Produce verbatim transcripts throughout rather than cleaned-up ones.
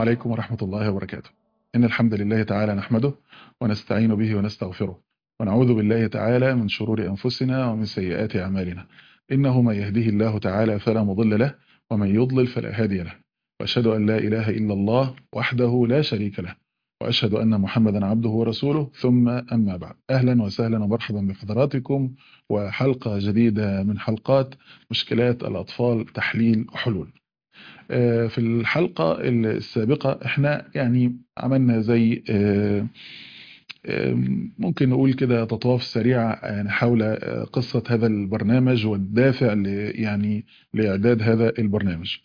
عليكم ورحمة الله وبركاته. إن الحمد لله تعالى نحمده ونستعين به ونستغفره ونعوذ بالله تعالى من شرور أنفسنا ومن سيئات أعمالنا. إنه من يهده الله تعالى فلا مضل له ومن يضلل فلا هادي له، وأشهد أن لا إله إلا الله وحده لا شريك له، وأشهد أن محمدا عبده ورسوله. ثم أما بعد، أهلا وسهلا ومرحبا بحضراتكم وحلقة جديدة من حلقات مشكلات الأطفال، تحليل وحلول. آه، في الحلقة السابقة احنا يعني عملنا زي آه، آه، ممكن نقول كده تطواف سريعة يعني حول آه، قصة هذا البرنامج والدافع ل- يعني لإعداد هذا البرنامج.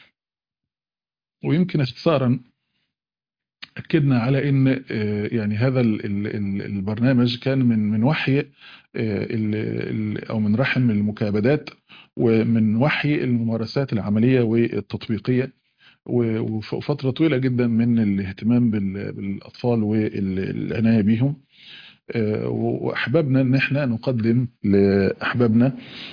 ويمكن اختصارا أكدنا على أن آه، يعني هذا ال- ال- ال- البرنامج كان من من وحي آه، ال- ال- أو من رحم المكابدات ومن وحي الممارسات العملية والتطبيقية، و- وفترة طويلة جدا من الاهتمام بال- بالأطفال والعناية بيهم. آه، وأحبابنا أن احنا نقدم لأحبابنا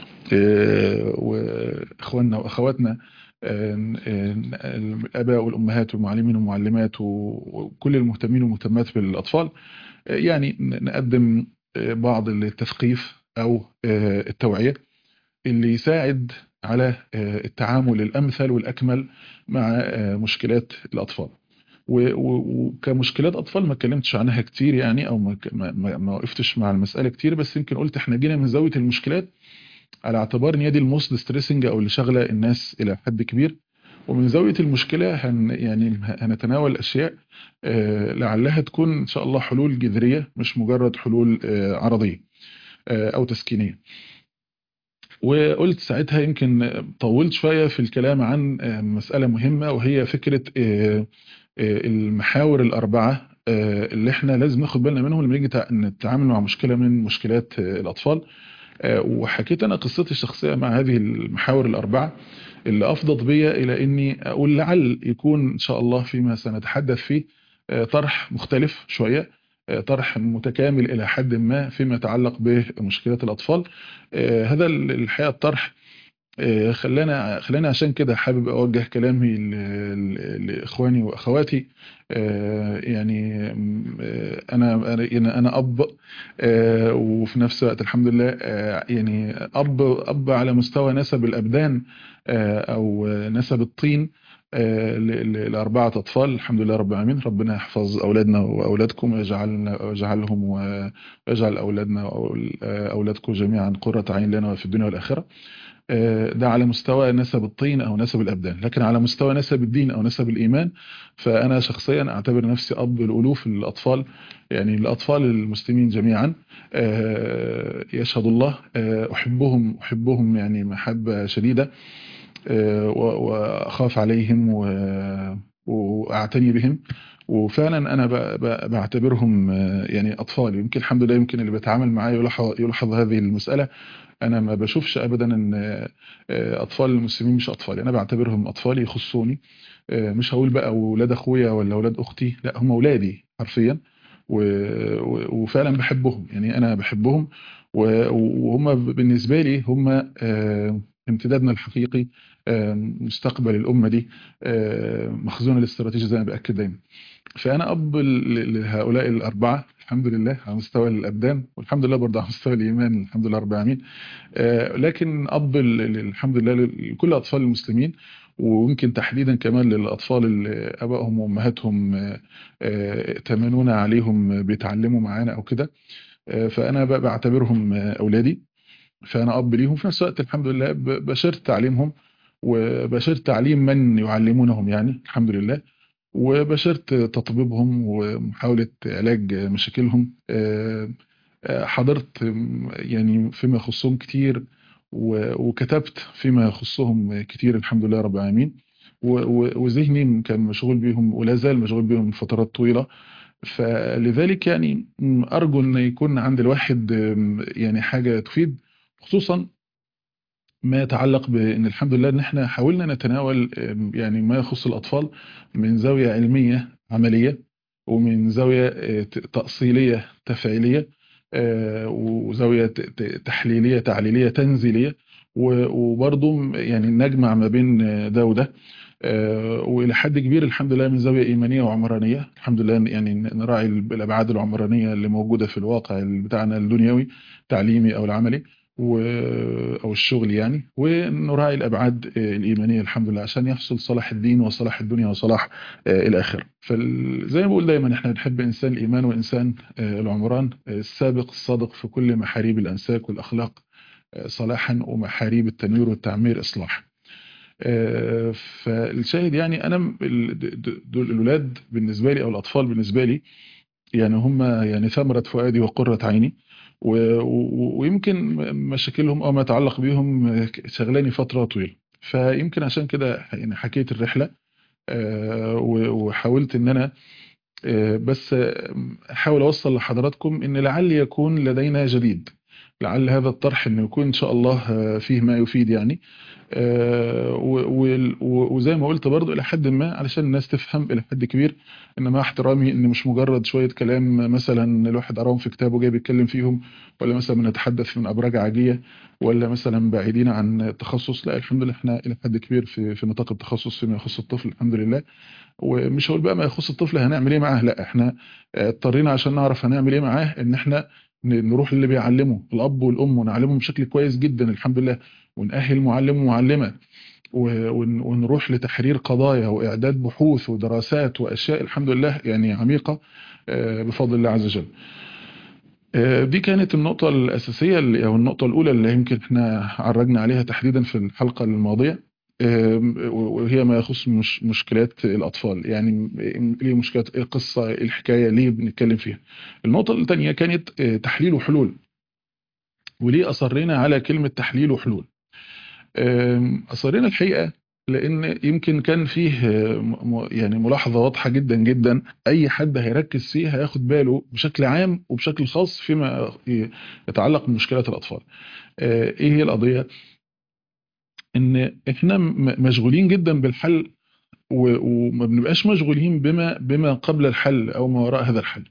آه، وإخواننا وأخواتنا، آه، آه، الآباء والأمهات والمعلمين والمعلمات وكل المهتمين والمهتمات بالأطفال، آه، يعني نقدم آه، بعض التثقيف أو آه، التوعية اللي يساعد على آه، التعامل الأمثل والأكمل مع آه، مشكلات الأطفال. و- و- وكمشكلات أطفال ما اتكلمتش عنها كتير يعني، أو ما ما ما ما وقفتش مع المسألة كتير، بس يمكن قلت احنا جينا من زاوية المشكلات على اعتبار ان هي دي الموست ستريسنج أو اللي شغلة الناس إلى حد كبير. ومن زاوية المشكلة هن يعني هنتناول أشياء آه، لعلها تكون إن شاء الله حلول جذرية، مش مجرد حلول آه، عرضية آه، أو تسكينية. وقلت ساعتها يمكن طولت شوية في الكلام عن آه، مسألة مهمة، وهي فكرة آه، آه، المحاور الأربعة آه، اللي احنا لازم ناخد بالنا منهم لما نيجي تع- نتعامل مع مشكلة من مشكلات آه، الأطفال. آه، وحكيت أنا قصتي الشخصية مع هذه المحاور الأربعة اللي أفضت بيا إلى إني أقول لعل يكون إن شاء الله فيما سنتحدث فيه آه، طرح مختلف شوية، آه، طرح متكامل إلى حد ما فيما يتعلق بمشكلات الأطفال. آه، هذا الحقيقة الطرح آه، خلانا خلاني عشان كده حابب أوجه كلامي ل- ل- لإخواني وأخواتي. آه، يعني م- آه، أنا أنا أنا أنا أب، آه، وفي نفس الوقت الحمد لله آه، يعني أب أب على مستوى نسب الأبدان، آه، أو نسب الطين، آه، ل- ل- لأربعة أطفال الحمد لله رب العالمين. ربنا يحفظ أولادنا وأولادكم ويجعلنا ويجعلهم ويجعل أولادنا وأولادكم جميعا قرة عين لنا في الدنيا والآخرة. آه، ده على مستوى نسب الطين أو نسب الأبدان، لكن على مستوى نسب الدين أو نسب الإيمان فأنا شخصيا أعتبر نفسي أب الألوف الأطفال، يعني الأطفال المسلمين جميعا. آه، يشهد الله آه، أحبهم أحبهم يعني محبة شديدة، آه، و- وأخاف عليهم و- وأعتني بهم. وفعلا أنا ب- ب- بعتبرهم آه، يعني أطفال. يمكن الحمد لله يمكن اللي بيتعامل معايا يلاحظ يلاحظ هذه المسألة. انا ما بشوفش ابدا ان آه، اطفال المسلمين مش اطفالي، انا بعتبرهم اطفالي يخصوني. آه، مش هقول بقى اولاد اخويا ولا اولاد اختي، لا هم اولادي حرفيا. و- و- وفعلا بحبهم، يعني انا بحبهم. و- وهم بالنسبه لي هم آه، امتدادنا الحقيقي، آه، مستقبل الامه دي، آه، مخزون الاستراتيجي زي ما باكد دايما. فأنا أب ل- لهؤلاء الأربعة الحمد لله على مستوى الأبدان، والحمد لله برضه على مستوى الإيمان الحمد لله رب العالمين. آه، لكن أب ل- ل- الحمد لله لكل أطفال المسلمين، ويمكن تحديدا كمان للأطفال اللي أبائهم وأمهاتهم آه، آه، ائتمنونا عليهم بيتعلموا معانا أو كده. آه، فأنا ب- بعتبرهم آه، أولادي. فأنا أب ليهم في نفس الوقت الحمد لله ب- بشرت تعليمهم وبشرت تعليم من يعلمونهم يعني الحمد لله، وبشرت تطبيبهم ومحاولة علاج مشاكلهم. آه، آه، حضرت م- يعني فيما يخصهم كتير، و- وكتبت فيما يخصهم كتير الحمد لله رب العالمين. و- و- وذهني كان مشغول بيهم ولا زال مشغول بيهم لفترات طويلة. فلذلك يعني م، أرجو أن يكون عند الواحد م، يعني حاجة تفيد، خصوصا ما يتعلق بأن الحمد لله أن احنا حاولنا نتناول آم، يعني ما يخص الأطفال من زاوية علمية عملية، ومن زاوية آه، ت- تأصيلية تفعيلية، آه، وزاوية ت- ت- تحليلية تعليلية تنزيلية. و- وبرضه يعني نجمع ما بين آه، ده وده. آه، والى حد كبير الحمد لله من زاويه ايمانيه وعمرانيه، الحمد لله يعني نراعي الابعاد العمرانيه اللي موجوده في الواقع بتاعنا الدنيوي، تعليمي او العملي و او الشغل يعني، ونراعي الابعاد آه، الايمانيه الحمد لله عشان يحصل صلاح الدين وصلاح الدنيا وصلاح آه، الاخره. فزي ما بقول دايما احنا بنحب انسان الايمان وانسان آه، العمران، آه، السابق الصادق في كل محاريب الانساك والاخلاق آه، صلاحا، ومحاريب التنوير والتعمير اصلاحا. آه، فالشاهد يعني انا م- ال- د- د- دول الولاد بالنسبه لي او الاطفال بالنسبه لي يعني هم يعني ثمره فؤادي وقره عيني، و- و- ويمكن م- مشاكلهم او ما يتعلق بيهم آه، شغلاني فتره طويله. فيمكن عشان كده يعني حكيت الرحله، آه، و- وحاولت ان انا آه، بس آه، احاول اوصل لحضراتكم ان لعل يكون لدينا جديد، لعل هذا الطرح انه يكون ان شاء الله آه، فيه ما يفيد يعني. آه، و- و- و- وزي ما قلت برضو الى حد ما علشان الناس تفهم الى حد كبير ان مع احترامي ان مش مجرد شويه كلام مثلا الواحد قراهم في كتابه جاي بيتكلم فيهم، ولا مثلا بنتحدث من ابراج عاجيه، ولا مثلا بعيدين عن التخصص. لا الحمد لله احنا الى حد كبير في في نطاق التخصص فيما يخص الطفل الحمد لله. ومش هقول بقى ما يخص الطفل هنعمل ايه معاه، لا احنا آه، اضطرينا عشان نعرف هنعمل ايه معاه ان احنا ن- نروح للي بيعلمه الاب والام ونعلمهم بشكل كويس جدا الحمد لله، ونأهل معلم ومعلمة، و- ون- ونروح لتحرير قضايا واعداد بحوث ودراسات واشياء الحمد لله يعني عميقة آه، بفضل الله عز وجل. آه، دي كانت النقطة الأساسية اللي- أو النقطة الأولى اللي يمكن احنا عرجنا عليها تحديدا في الحلقة الماضية. آم، وهي ما يخص مش مشكلات الأطفال، يعني ليه مشكلات، إيه القصة، إيه الحكاية، ليه بنتكلم فيها. النقطة الثانية كانت آه، تحليل وحلول، وليه أصرينا على كلمة تحليل وحلول. آم، أصرينا الحقيقة لأن يمكن كان فيه آه، م- م- يعني ملاحظة واضحة جدا جدا أي حد هيركز فيها هياخد باله بشكل عام وبشكل خاص فيما يتعلق بمشكلات الأطفال. آه، إيه هي القضية؟ إن إحنا م- مشغولين جدا بالحل، و- وما بنبقاش مشغولين بما بما قبل الحل أو ما وراء هذا الحل.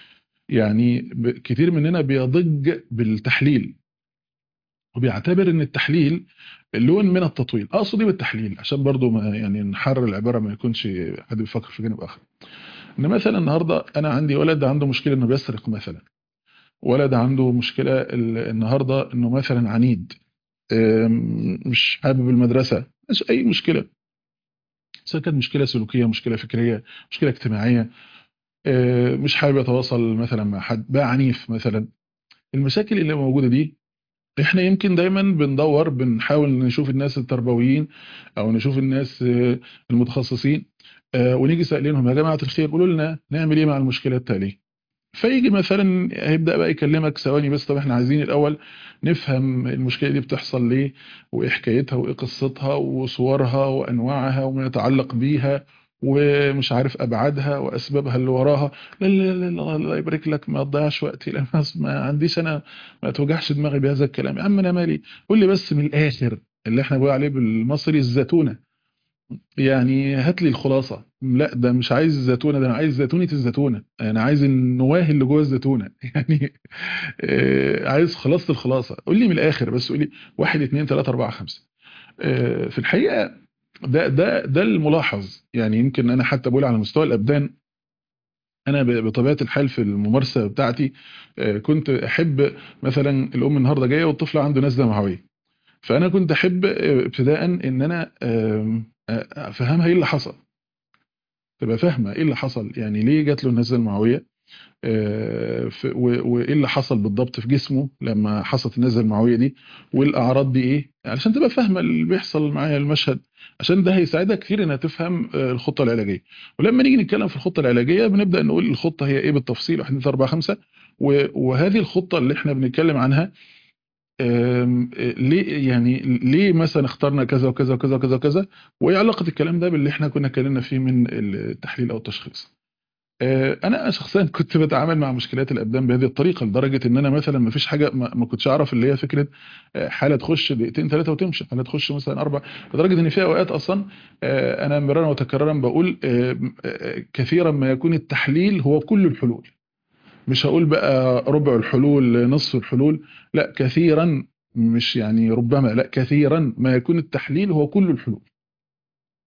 يعني ب- كتير مننا بيضج بالتحليل وبيعتبر ان التحليل لون من التطويل. اقصد ايه بالتحليل عشان برضو ما يعني نحرر العباره ما يكونش حد بيفكر في جانب اخر. ان مثلا النهارده انا عندي ولد عنده مشكله انه بيسرق مثلا، ولد عنده مشكله ال- النهارده انه مثلا عنيد، أم، مش حابب المدرسه، مش اي مشكله، سواء كانت مشكله سلوكيه، مشكله فكريه، مشكله اجتماعيه، أه، مش حابب يتواصل مثلا مع حد، بقى عنيف مثلا. المشاكل اللي موجوده دي احنا يمكن دايما بندور بنحاول نشوف الناس التربويين او نشوف الناس آه، المتخصصين، آه، ونيجي سائلينهم يا جماعة الخير قولوا لنا نعمل ايه مع المشكلة التالية. فيجي مثلا هيبدأ بقى يكلمك ثواني بس، طب احنا عايزين الاول نفهم المشكلة دي بتحصل ليه، وايه حكايتها وايه قصتها وصورها وانواعها وما يتعلق بيها ومش عارف ابعادها واسبابها اللي وراها. لا لا لا لا، الله يبارك لك ما تضيعش وقتي، لا ما ما عنديش انا، ما توجعش دماغي بهذا الكلام يا عم انا مالي. قول لي بس من الاخر اللي احنا بنقول عليه بالمصري الزتونه، يعني هات لي الخلاصه. لا ده مش عايز الزتونه، ده انا عايز زيتونه الزتونه، انا عايز النواه اللي جوه الزتونه يعني آه، عايز خلاصه الخلاصه. قول لي من الاخر بس، قول لي واحد اتنين تلاته اربعه خمسه. آه، في الحقيقه ده ده ده الملاحظ. يعني يمكن انا حتى بقول على مستوى الابدان، انا ب- بطبيعه الحال في الممارسه بتاعتي آه، كنت احب مثلا الام النهارده جايه والطفل عنده نزله معويه، فانا كنت احب آه، ابتداء ان انا آم، آه، افهمها ايه اللي حصل، تبقى فاهمه ايه اللي حصل، يعني ليه جات له النزله المعويه، آه، ف- و- وايه اللي حصل بالضبط في جسمه لما حصلت النزله المعويه دي، والاعراض دي ايه، علشان تبقى فاهمه اللي بيحصل معايا المشهد. عشان ده هيساعدها كتير انها تفهم آه، الخطه العلاجيه. ولما نيجي نتكلم في الخطه العلاجيه بنبدا نقول الخطه هي ايه بالتفصيل واحد اتنين اربعه خمسه. وهذه الخطه اللي احنا بنتكلم عنها آم، آه، ليه يعني ليه مثلا اخترنا كذا وكذا وكذا وكذا وكذا، وايه علاقه الكلام ده باللي احنا كنا اتكلمنا فيه من التحليل او التشخيص. آه، انا شخصيا كنت بتعامل مع مشكلات الابدان بهذه الطريقه لدرجه ان انا مثلا ما فيش حاجه ما ما كنتش اعرف اللي هي فكره آه، حاله تخش دقيقتين ثلاثه وتمشي، حاله تخش مثلا اربع، لدرجه ان في اوقات اصلا آه، انا مرارا وتكرارا بقول آه، آه، كثيرا ما يكون التحليل هو كل الحلول. مش هقول بقى ربع الحلول نصف الحلول، لا كثيرا، مش يعني ربما، لا كثيرا ما يكون التحليل هو كل الحلول.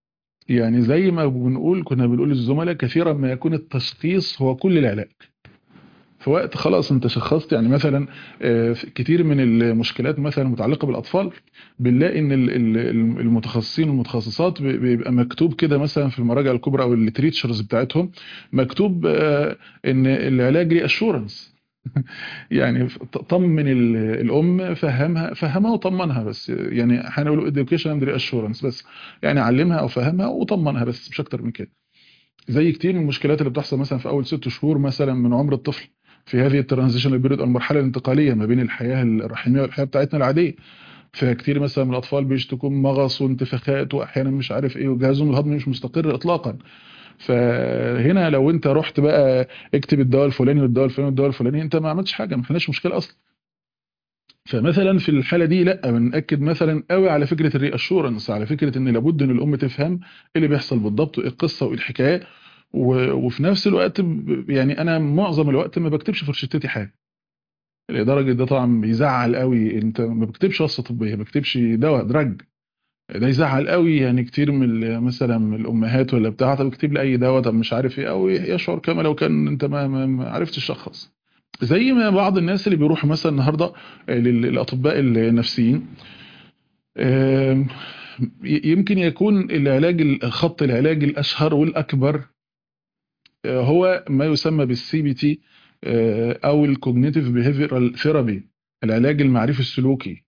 يعني زي ما بنقول كنا بنقول للزملاء كثيرا ما يكون التشخيص هو كل العلاج. في وقت خلاص انت شخصت، يعني مثلا آه، في كتير من المشكلات مثلا المتعلقه بالاطفال بنلاقي ان ال- ال- المتخصصين والمتخصصات بي- بيبقى مكتوب كده مثلا في المراجع الكبرى او الليتريتشرز بتاعتهم، مكتوب آه، ان العلاج ليه اشورنس. يعني ط- طمن ال- الام، فهمها فهمها وطمنها بس، يعني هنقول education and reassurance بس، يعني علمها او فهمها وطمنها بس مش اكتر من كده. زي كتير من المشكلات اللي بتحصل مثلا في اول ست شهور مثلا من عمر الطفل في هذه الترانزيشنال بيريود، المرحله الانتقاليه ما بين الحياه الرحميه والحياه بتاعتنا العاديه. فكتير مثلا من الاطفال بيشتكوا من مغص وانتفاخات واحيانا مش عارف ايه، وجهازهم الهضمي مش مستقر اطلاقا. فهنا لو انت رحت بقى اكتب الدواء الفلاني والدواء الفلاني والدواء الفلاني، انت ما عملتش حاجه، ما حلناش مشكله اصلا. فمثلا في الحاله دي لا، بنأكد مثلا قوي على فكره الري اشورنس، على فكره ان لابد ان الام تفهم ايه اللي بيحصل بالضبط وايه القصه وايه الحكايه. و- وفي نفس الوقت ب- يعني انا معظم الوقت ما بكتبش في روشتتي حاجه، لدرجه ده طبعا بيزعل قوي. انت ما بكتبش وصفه طبيه، ما بكتبش دواء دراج، ده يزعل قوي. يعني كتير من ال- مثلا من الامهات ولا بتاع، طب اكتب لي اي دواء، طب مش عارف ايه، او يشعر كما لو كان انت ما ما ما عرفتش تشخص. زي ما بعض الناس اللي بيروحوا مثلا النهارده لل- للاطباء النفسيين، آم، ي- يمكن يكون العلاج ال- خط العلاج الاشهر والاكبر آه، هو ما يسمى بالسي بي تي، او الكوجنيتيف بيهيفيرال ثيرابي، العلاج المعرفي السلوكي.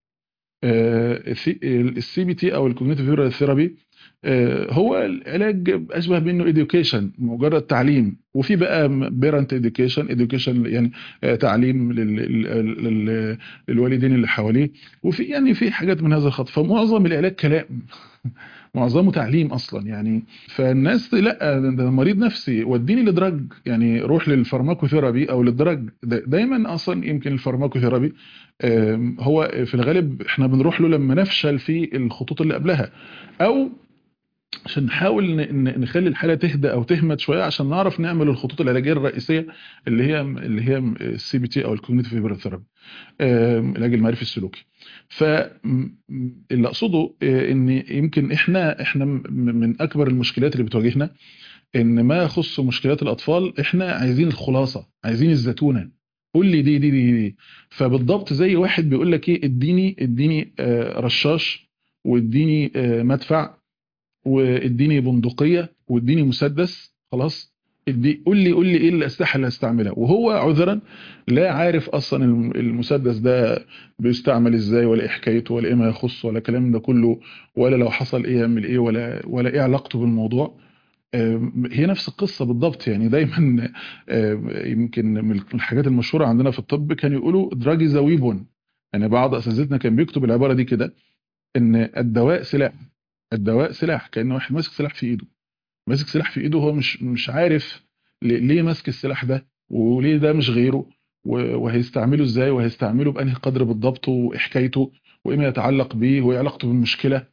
السي بي تي او الكوجنيتيف بيهيفيرال ثيرابي هو العلاج اشبه بانه education، مجرد تعليم. وفي بقى بيرنت education education يعني آه، تعليم لل- لل- لل- للوالدين اللي حواليه. وفي يعني في حاجات من هذا الخط. فمعظم العلاج كلام، معظمه تعليم اصلا يعني. فالناس لا، ده ده مريض نفسي وديني لدرج، يعني روح للفارماكوثيرابي او للدرج. دا- دايما اصلا يمكن الفارماكوثيرابي آم، هو في الغالب احنا بنروح له لما نفشل في الخطوط اللي قبلها، او عشان نحاول ن- ن- نخلي الحاله تهدى او تهمد شويه عشان نعرف نعمل الخطوط العلاجيه الرئيسيه اللي هي اللي هي السي بي تي او الكوجنيتيف بيهيفيرال ثيرابي، العلاج المعرفي السلوكي. فاللي اقصده آه، ان يمكن احنا احنا م- من اكبر المشكلات اللي بتواجهنا ان ما يخص مشكلات الاطفال احنا عايزين الخلاصه، عايزين الزتونه. قول لي دي دي دي دي. فبالضبط زي واحد بيقول لك ايه، اديني اديني آه، رشاش، واديني آه، مدفع، واديني بندقيه، واديني مسدس، خلاص. ادي قول لي قول لي ايه الاسلحه اللي هستعملها، وهو عذرا لا عارف اصلا الم- المسدس ده بيستعمل ازاي، ولا ايه حكايته، ولا ايه ما يخصه، ولا الكلام ده كله، ولا لو حصل ايه يعمل ايه، ولا ولا ايه علاقته بالموضوع. آم، هي نفس القصه بالضبط. يعني دايما آم، يمكن من الحاجات المشهوره عندنا في الطب كانوا يقولوا دراج از ويبون. يعني بعض اساتذتنا كان بيكتب العباره دي كده، ان الدواء سلاح. الدواء سلاح، كأنه واحد ماسك سلاح في ايده، ماسك سلاح في ايده، هو مش مش عارف ليه ليه ماسك السلاح ده، وليه ده مش غيره، و- وهيستعمله ازاي، وهيستعمله بأنهي قدر بالضبط، وايه حكايته، وايه ما يتعلق بيه، وايه علاقته بالمشكلة.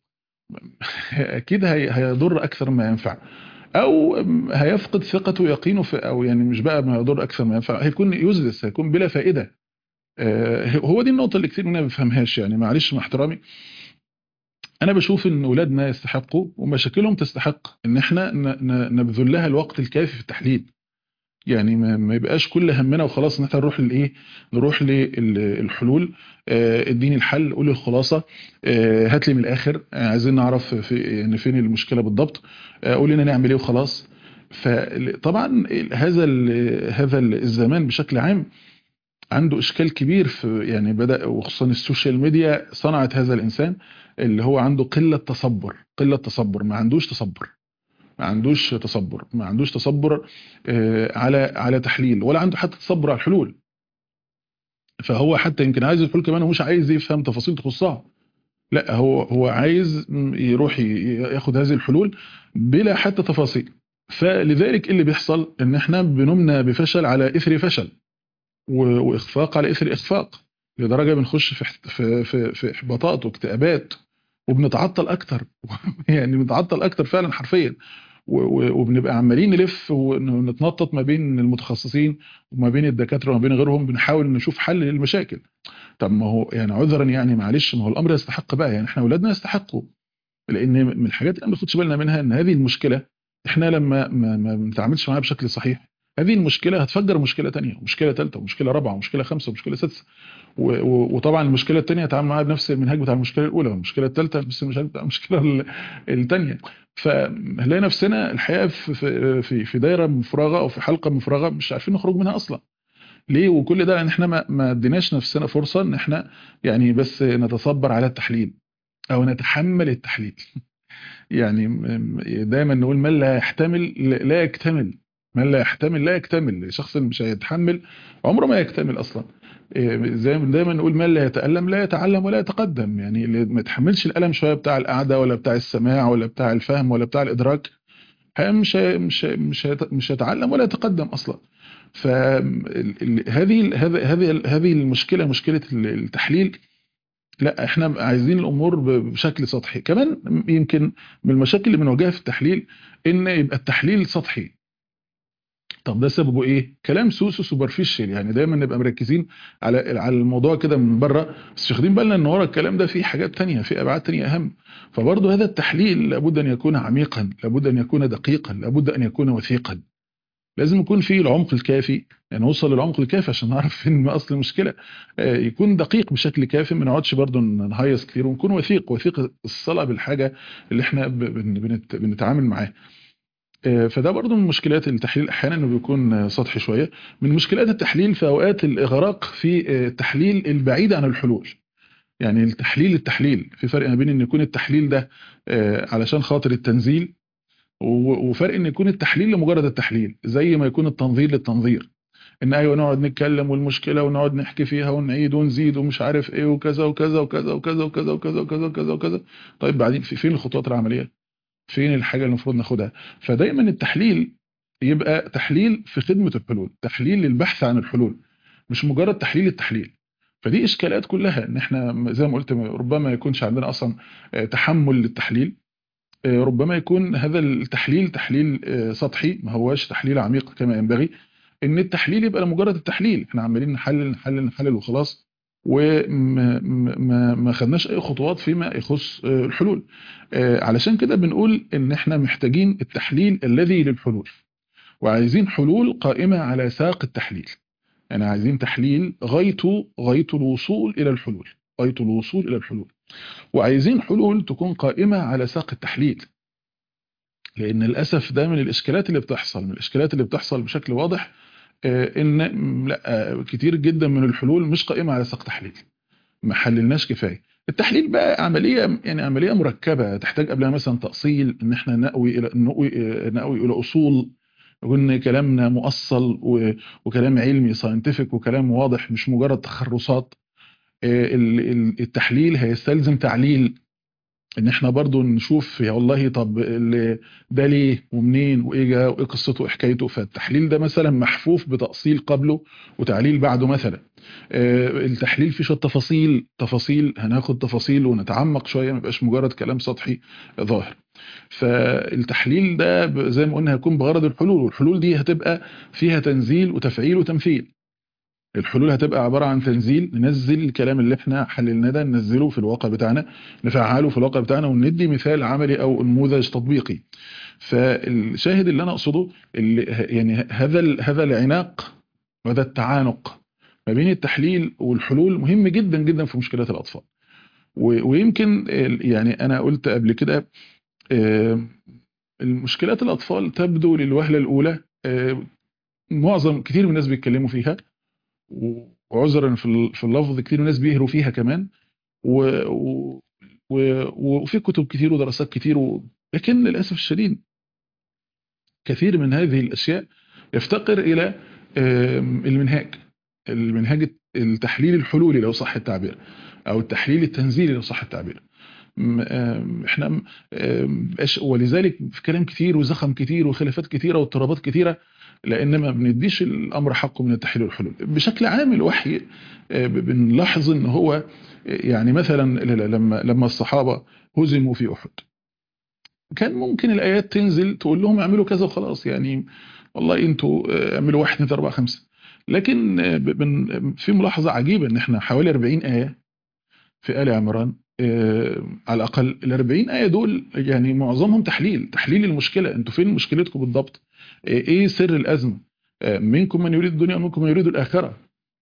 اكيد هي هيضر اكثر ما ينفع، او هيفقد ثقته ويقينه في، او يعني مش بقى ما يضر اكثر ما ينفع، هيكون يوزلس، هيكون بلا فائدة. آه، هو دي النقطة اللي كتير مننا ما بيفهمهاش. يعني معلش مع احترامي، انا بشوف ان اولادنا يستحقوا ومشاكلهم تستحق ان احنا ن- ن- نبذل لها الوقت الكافي في التحليل. يعني ما ما يبقاش كل همنا وخلاص ان احنا نروح للايه، نروح للحلول. آه، اديني الحل، قول لي الخلاصه، آه، هات لي من الاخر، آه، عايزين نعرف في يعني فين المشكله بالضبط، آه، قول لنا نعمل ايه وخلاص. فطبعا هذا ال- هذا الزمان بشكل عام عنده اشكال كبير في، يعني بدأ وخصوصا السوشيال ميديا صنعت هذا الانسان اللي هو عنده قلة تصبر، قلة تصبر، ما عندوش تصبر، ما عندوش تصبر، ما عندوش تصبر آه، على على تحليل، ولا عنده حتى تصبر على الحلول. فهو حتى يمكن عايز الحلول كمان ومش عايز يفهم تفاصيل تخصها. لا، هو هو عايز يروح ي- ياخد هذه الحلول بلا حتى تفاصيل. فلذلك إيه اللي بيحصل ان احنا بنمنى بفشل على اثر فشل، و- واخفاق على اثر اخفاق، لدرجه بنخش في احت- في في في احباطات واكتئابات، وبنتعطل اكتر. يعني بنتعطل اكتر فعلا حرفيا، و- و- وبنبقى عمالين نلف ونتنطط ما بين المتخصصين وما بين الدكاتره وما بين غيرهم، بنحاول نشوف حل للمشاكل. طب ما هو يعني عذرا، يعني معلش، ما هو الامر يستحق بقى، يعني احنا اولادنا يستحقوا لان من الحاجات اللي ما بناخدش بالنا منها ان هذه المشكله احنا لما ما ما بنتعاملش معاها بشكل صحيح، هذه المشكله هتفجر مشكله تانية ومشكله ثالثه ومشكله رابعه ومشكله خامسه ومشكله سادسه. و- و- وطبعا المشكله الثانيه هتعامل معاها بنفس المنهاج بتاع المشكله الاولى، والمشكله الثالثه نفس المنهاج بتاع المشكله الثانيه. فهنلاقي نفسنا الحقيقه في في في في دايره مفرغه او في حلقه مفرغه مش عارفين نخرج منها اصلا. ليه؟ وكل ده لان احنا ما ما اديناش نفسنا فرصه ان احنا يعني بس نتصبر على التحليل او نتحمل التحليل. يعني م- دايما نقول من لا يحتمل لا يكتمل. من لا يحتمل لا يكتمل. الشخص اللي مش هيتحمل عمره ما يكتمل اصلا. إيه، زي ما دايما نقول من لا يتألم لا يتعلم ولا يتقدم. يعني اللي ما يتحملش الألم شوية بتاع القعدة ولا بتاع السماع ولا بتاع الفهم ولا بتاع الإدراك، هي مش هي- مش هي- مش هيت- مش هيتعلم ولا يتقدم اصلا. فهذه هذه هذه هذه المشكله، مشكله التحليل. لا احنا عايزين الامور ب- بشكل سطحي كمان. يمكن من المشاكل اللي بنواجهها في التحليل ان يبقى التحليل سطحي. طب ده سببه ايه؟ كلام سوسو سوبرفيشال. يعني دايما نبقى مركزين على على الموضوع كده من بره، بس مش واخدين بالنا ان ورا الكلام ده في حاجات تانية، في ابعاد تانية اهم. فبرضه هذا التحليل لابد ان يكون عميقا، لابد ان يكون دقيقا، لابد ان يكون وثيقا. لازم يكون فيه العمق الكافي، يعني نوصل للعمق الكافي عشان نعرف فين ما اصل المشكله. آه، يكون دقيق بشكل كافي، ما نقعدش برضه نهيص كتير، ونكون وثيق وثيق الصله بالحاجه اللي احنا ب- بن- بنت- بنتعامل معاها. آه، فده برضه من مشكلات التحليل احيانا انه بيكون آه، سطحي شويه. من مشكلات التحليل في اوقات الاغراق في آه، التحليل البعيد عن الحلول. يعني التحليل التحليل في فرق ما بين ان يكون التحليل ده آه، علشان خاطر التنزيل، و- وفرق ان يكون التحليل لمجرد التحليل، زي ما يكون التنظير للتنظير. ان ايوه نقعد نتكلم والمشكله ونقعد نحكي فيها ونعيد ونزيد ومش عارف ايه وكذا وكذا وكذا وكذا وكذا وكذا وكذا وكذا وكذا. طيب بعدين في فين الخطوات العمليه؟ فين الحاجه اللي المفروض ناخدها؟ فدايما التحليل يبقى تحليل في خدمه الحلول، تحليل للبحث عن الحلول، مش مجرد تحليل التحليل. فدي اشكالات كلها، ان احنا زي ما قلت ربما ما يكونش عندنا اصلا آه، تحمل للتحليل. آه، ربما يكون هذا التحليل تحليل آه، سطحي، ما هواش تحليل عميق كما ينبغي. ان التحليل يبقى لمجرد التحليل، احنا عمالين نحلل نحلل نحلل وخلاص، وما ما ما خدناش اي خطوات فيما يخص آه، الحلول. آه، علشان كده بنقول ان احنا محتاجين التحليل الذي للحلول، وعايزين حلول قائمة على ساق التحليل. يعني عايزين تحليل غايته غاية الوصول الى الحلول، غاية الوصول الى الحلول. وعايزين حلول تكون قائمة على ساق التحليل. لان للاسف ده من الاشكالات اللي بتحصل، من الاشكالات اللي بتحصل بشكل واضح. آه، ان م، لا آه، كتير جدا من الحلول مش قائمه على ساق تحليل، ما حللناش كفايه. التحليل بقى عمليه، يعني عمليه مركبه تحتاج قبلها مثلا تاصيل، ان احنا نقوي الى نقوي آه، نقوي الى اصول، يكون كلامنا مؤصل و- وكلام علمي ساينتفك وكلام واضح، مش مجرد تخرصات. آه، ال- ال- التحليل هيستلزم تعليل، ان احنا برضو نشوف يا والله طب ال- ده ليه ومنين وايه جا وايه قصته وايه حكايته. فالتحليل ده مثلا محفوف بتأصيل قبله وتعليل بعده مثلا. آه، التحليل فيه شويه تفاصيل، تفاصيل هناخد تفاصيل ونتعمق شويه، ما يبقاش مجرد كلام سطحي ظاهر. فالتحليل ده ب- زي ما قلنا هيكون بغرض الحلول، والحلول دي هتبقى فيها تنزيل وتفعيل وتمثيل. الحلول هتبقى عبارة عن تنزيل، ننزل الكلام اللي احنا حللناه ده ننزله في الواقع بتاعنا، نفعله في الواقع بتاعنا، وندي مثال عملي او نموذج تطبيقي. فالشاهد اللي انا اقصده اللي يعني هذا ال- هذا العناق وهذا التعانق ما بين التحليل والحلول مهم جدا جدا في مشكلات الاطفال. و- ويمكن ال- يعني انا قلت قبل كده آه، المشكلات الاطفال تبدو للوهلة الاولى آه، معظم كتير من الناس بيتكلموا فيها، وعذرا في ال- في اللفظ كتير ناس بيهروا فيها كمان، و... و... و... وفي كتب كتير ودراسات كتير و... لكن للأسف الشديد كثير من هذه الأشياء يفتقر إلى آم، المنهاج، المنهاج التحليل الحلولي لو صح التعبير، أو التحليل التنزيلي لو صح التعبير. م- آم، احنا م- آم، أش- ولذلك في كلام كتير وزخم كتير وخلافات كتيرة واضطرابات كتيرة، لان ما بنديش الامر حقه من التحليل والحلول. بشكل عام الوحي آه، ب- بنلاحظ ان هو آه، يعني مثلا ل- ل- لما لما الصحابة هزموا في احد، كان ممكن الايات تنزل تقول لهم اعملوا كذا وخلاص، يعني والله انتوا آه، اعملوا واحد اتنين تلاته اربعه خمسه. لكن آه، ب- بن- في ملاحظة عجيبة ان احنا حوالي اربعين آية في آل عمران آه، على الاقل ال أربعين ايه دول يعني معظمهم تحليل تحليل المشكله، انتوا فين مشكلتكم بالضبط؟ آه، ايه سر الازمه؟ آه، منكم من يريد الدنيا ومنكم من يريد الاخره.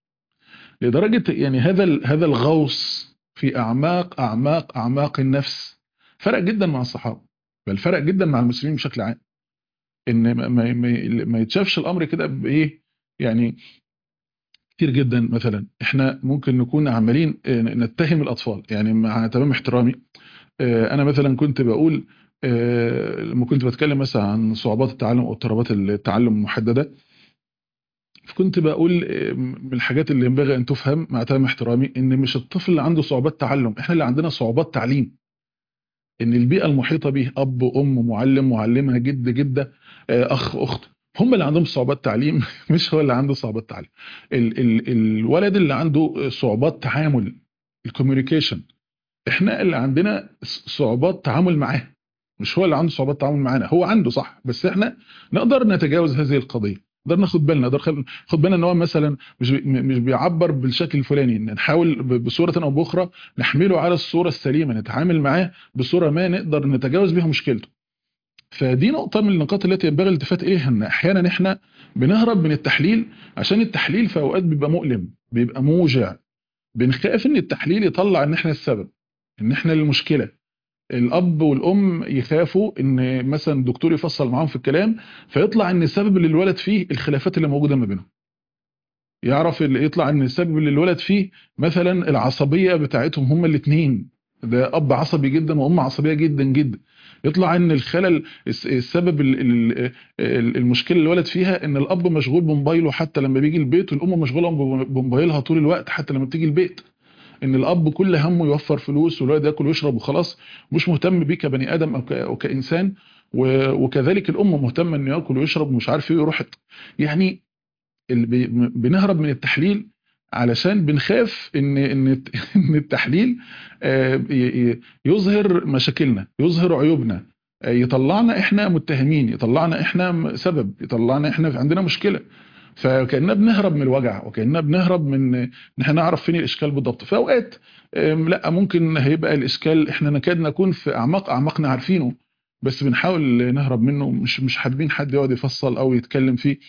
لدرجه يعني هذا ال- هذا الغوص في اعماق اعماق اعماق النفس فرق جدا مع الصحابه، بل فرق جدا مع المسلمين بشكل عام. ان ما ما ما ما يتشافش الامر كده بايه يعني. كتير جدا مثلا احنا ممكن نكون عمالين آه، نتهم الاطفال، يعني مع تمام احترامي. آه، انا مثلا كنت بقول آه، لما كنت بتكلم مثلا عن صعوبات التعلم او اضطرابات التعلم المحدده، فكنت بقول آه، من الحاجات اللي ينبغي ان تفهم مع تمام احترامي ان مش الطفل اللي عنده صعوبات تعلم، احنا اللي عندنا صعوبات تعليم. ان البيئه المحيطه به اب وام معلم معلمه جد جده آه، اخ اخت، هم اللي عندهم صعوبات تعليم مش هو اللي عنده صعوبات تعليم. ال ال الولد اللي عنده صعوبات تعامل، الكوميونيكيشن، احنا اللي عندنا صعوبات تعامل معاه. مش هو اللي عنده صعوبات تعامل معانا، هو عنده صح، بس احنا نقدر نتجاوز هذه القضيه، نقدر ناخد بالنا، نقدر خل- خد بالنا ان هو مثلا مش بي مش بيعبر بالشكل الفلاني، نحاول ب- بصوره او باخرى نحمله على الصوره السليمه، نتعامل معاه بصوره ما نقدر نتجاوز بيها مشكلته. فدي نقطه من النقاط التي ينبغي الالتفات اليها، ان احيانا احنا بنهرب من التحليل عشان التحليل في اوقات بيبقى مؤلم، بيبقى موجع. بنخاف ان التحليل يطلع ان احنا السبب، ان احنا المشكله. الاب والام يخافوا ان مثلا الدكتور يفصل معاهم في الكلام فيطلع ان السبب اللي الولد فيه الخلافات اللي موجوده ما بينهم. يعرف اللي يطلع ان السبب اللي الولد فيه مثلا العصبيه بتاعتهم هما الاثنين، ده اب عصبي جدا وام عصبيه جدا جدا. يطلع ان الخلل الس- السبب ال- ال- ال- المشكله اللي الولد فيها ان الاب مشغول بموبايله حتى لما بيجي البيت، والام مشغوله بموبايلها طول الوقت حتى لما بتيجي البيت. ان الاب كل همه يوفر فلوس والولد ياكل ويشرب وخلاص، مش مهتم بيه كبني ادم او ك- أو كانسان. و- وكذلك الام مهتمه انه ياكل ويشرب ومش عارف ايه ويروح. يعني ال- بي- بنهرب من التحليل علشان بنخاف ان ان ان التحليل آه، ي- ي- يظهر مشاكلنا، يظهر عيوبنا، آه، يطلعنا احنا متهمين، يطلعنا احنا م- سبب، يطلعنا احنا في عندنا مشكلة. فكأننا بنهرب من الوجع، وكأننا بنهرب من ان احنا نعرف فين الاشكال بالضبط. في اوقات آم، لا، ممكن هيبقى الاشكال احنا نكاد نكون في اعماق اعماقنا عارفينه، بس بنحاول نهرب منه، مش مش حابين حد يقعد يفصل او يتكلم فيه.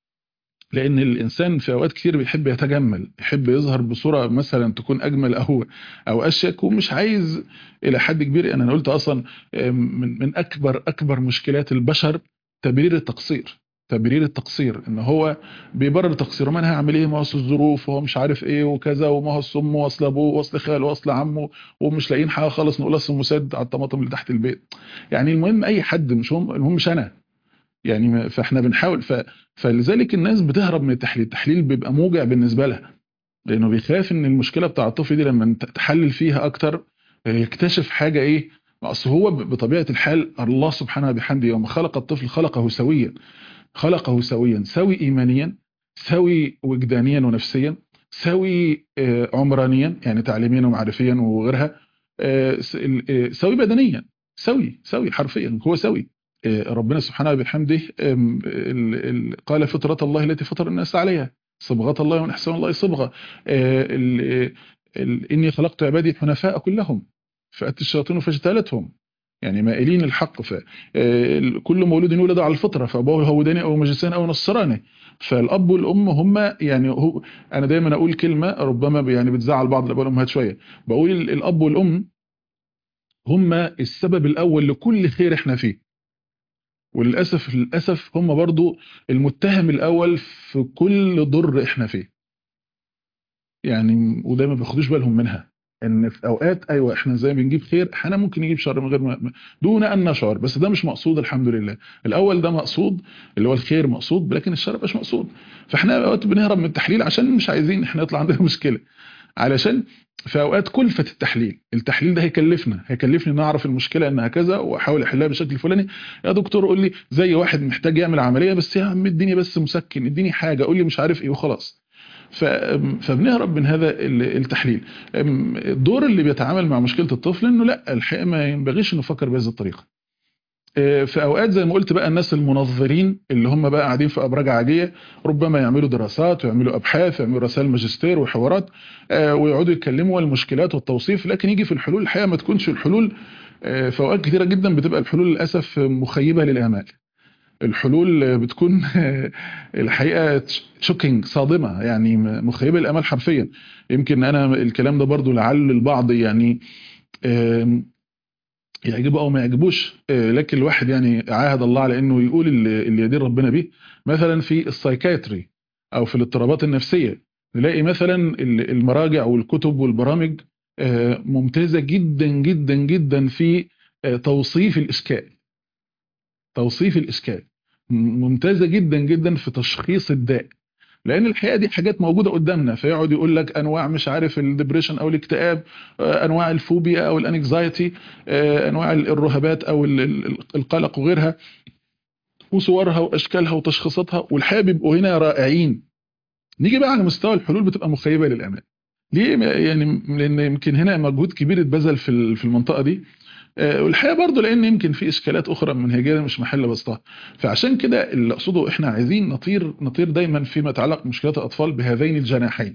لان الانسان في اوقات كتير بيحب يتجمل، يحب يظهر بصوره مثلا تكون اجمل او او اشيك، ومش عايز الى حد كبير. انا قلت اصلا من من اكبر اكبر مشكلات البشر تبرير التقصير. تبرير التقصير ان هو بيبرر تقصيره، ما انا هعمل ايه، ما هو أصل الظروف وهو مش عارف ايه وكذا، وما هو أصل امه واصل ابوه واصل خاله واصل عمه ومش لاقيين حاجه خالص، نقول اصل المسد على الطماطم اللي تحت البيت. يعني المهم اي حد، مش هم، المهم مش انا. يعني ما- فاحنا بنحاول ف... فلذلك الناس بتهرب من التحليل. التحليل بيبقى موجع بالنسبه لها، لانه بيخاف ان المشكله بتاع الطفل دي لما انت تحلل فيها اكتر آه، يكتشف حاجه ايه. اصل هو ب- بطبيعه الحال الله سبحانه وبحمده يوم خلق الطفل خلقه سويا، خلقه سويا، سوي ايمانيا، سوي وجدانيا ونفسيا، سوي آه، عمرانيا يعني تعليميا ومعرفيا وغيرها، آه، س- ال- آه، سوي بدنيا، سوي سوي حرفيا هو سوي. آه، ربنا سبحانه وبحمده آم، ال- ال- قال فطرة الله التي فطر الناس عليها، صبغة الله ومن أحسن الله صبغة. آه، ال- ال- إني خلقت عبادي حنفاء كلهم فأتى الشياطين فاجتالتهم، يعني مائلين الحق. ف آه، كل مولود يولد على الفطرة فأبوه يهوداني أو مجلسان أو نصراني. فالأب والأم هم يعني هو، أنا دايما أقول كلمة ربما يعني بتزعل بعض الآباء والأمهات شوية، بقول ال- الأب والأم هم السبب الأول لكل خير إحنا فيه، وللأسف للأسف هم برضو المتهم الأول في كل ضر إحنا فيه. يعني وده ما بياخدوش بالهم منها، ان في اوقات ايوه احنا زي ما بنجيب خير احنا ممكن نجيب شر من غير ما ما- دون ان نشعر، بس ده مش مقصود الحمد لله. الاول ده مقصود، اللي هو الخير مقصود، لكن الشر مش مقصود. فاحنا اوقات بنهرب من التحليل عشان مش عايزين احنا يطلع عندنا مشكله، علشان في اوقات كلفه التحليل، التحليل ده هيكلفنا هيكلفني ان اعرف المشكله انها كذا واحاول احلها بالشكل الفلاني. يا دكتور قول لي، زي واحد محتاج يعمل عمليه، بس يا عم اديني بس مسكن، اديني حاجه، قول لي مش عارف ايه وخلاص. ف- فبنهرب من هذا ال- التحليل. أم، الدور اللي بيتعامل مع مشكله الطفل انه لا، الحقيقه ما ينبغيش انه يفكر بهذه الطريقه. آه، في اوقات زي ما قلت بقى الناس المنظرين اللي هم بقى قاعدين في ابراج عاجيه، ربما يعملوا دراسات ويعملوا ابحاث ويعملوا رسائل ماجستير وحوارات، آه، ويقعدوا يتكلموا عن المشكلات والتوصيف، لكن يجي في الحلول الحقيقه ما تكونش الحلول. آه، في اوقات كتيره جدا بتبقى الحلول للاسف مخيبه للامال. الحلول بتكون الحقيقه شوكينج، صادمه، يعني مخيبه للامال حرفيا. يمكن انا الكلام ده برضو لعل البعض يعني آم، يعجبه او ما يعجبوش، آه، لكن الواحد يعني عاهد الله على انه يقول اللي اللي يدين ربنا بيه. مثلا في السايكايتري او في الاضطرابات النفسيه، نلاقي مثلا ال- المراجع والكتب والبرامج آه، ممتازه جدا جدا جدا في آه، توصيف الاشكال. توصيف الاشكال م- ممتازه جدا جدا في تشخيص الداء، لان الحقيقه دي حاجات موجوده قدامنا. فيقعد يقول لك انواع مش عارف الدبريشن او الاكتئاب، آه، انواع الفوبيا او الانكزايتي، آه، انواع الرهبات او ال- ال- القلق وغيرها، وصورها واشكالها وتشخيصاتها، والحقيقه بيبقوا هنا رائعين. نيجي بقى على مستوى الحلول بتبقى مخيبه للامال. ليه؟ يعني لان يمكن هنا مجهود كبير اتبذل في ال- في المنطقه دي، آه، والحقيقه برضو لان يمكن في اشكالات اخرى منهجيه مش محل بسطها. فعشان كده اللي اقصده احنا عايزين نطير نطير دايما فيما يتعلق بمشكلات الاطفال بهذين الجناحين،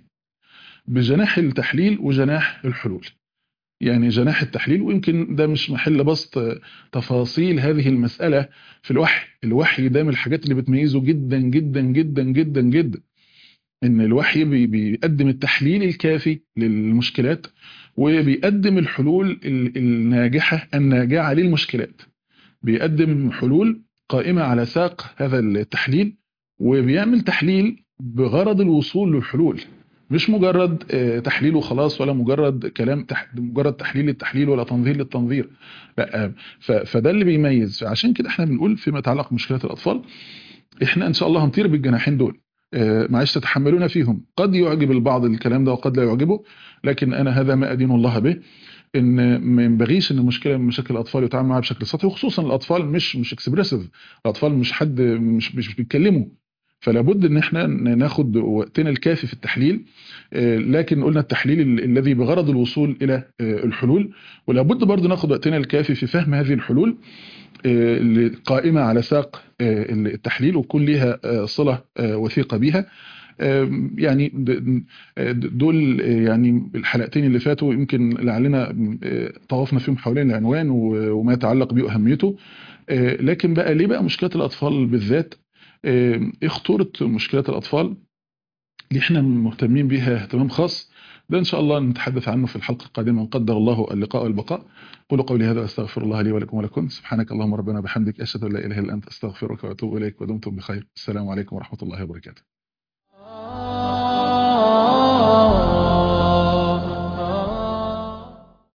بجناح التحليل وجناح الحلول. يعني جناح التحليل، ويمكن ده مش محل بسط تفاصيل هذه المسألة في الوحي. الوحي ده من الحاجات اللي بتميزه جدا جدا جدا جدا جدا، ان الوحي بي- بيقدم التحليل الكافي للمشكلات، وبيقدم الحلول ال- الناجحة الناجعة للمشكلات. بيقدم حلول قائمة على ساق هذا التحليل، وبيعمل تحليل بغرض الوصول للحلول، مش مجرد آه، تحليل وخلاص، ولا مجرد كلام تح... مجرد تحليل للتحليل ولا تنظير للتنظير. لا، آه، ف... فده اللي بيميز. عشان كده احنا بنقول فيما يتعلق بمشكلات الاطفال، احنا ان شاء الله هنطير بالجناحين دول. آه، معلش تتحملونا فيهم، قد يعجب البعض الكلام ده وقد لا يعجبه، لكن انا هذا ما ادين الله به، ان ما ينبغيش ان مشكله من مشاكل الاطفال يتعامل معها بشكل سطحي، وخصوصا الاطفال مش مش اكسبريسيف. الاطفال مش حد مش مش بيتكلموا، فلا بد ان احنا ناخد وقتنا الكافي في التحليل. آه، لكن قلنا التحليل ال- الذي بغرض الوصول الى آه، الحلول، ولا بد برضه ناخد وقتنا الكافي في فهم هذه الحلول آه، اللي قائمه على ساق آه، التحليل، ويكون ليها آه، صله آه، وثيقه بها. آم، يعني د- د- دول آه، يعني الحلقتين اللي فاتوا يمكن لعلنا آه، طوفنا فيهم حوالين العنوان و- وما يتعلق به أهميته. آه، لكن بقى ليه بقى مشكلات الأطفال بالذات؟ آه، ايه خطورة مشكلات الأطفال اللي احنا مهتمين بيها اهتمام خاص؟ ده إن شاء الله نتحدث عنه في الحلقة القادمة إن قدر الله اللقاء والبقاء. قولوا قولي هذا أستغفر الله لي ولكم ولكم. سبحانك اللهم ربنا بحمدك، أشهد أن لا إله إلا أنت، أستغفرك وأتوب إليك، ودمتم بخير. السلام عليكم ورحمة الله وبركاته.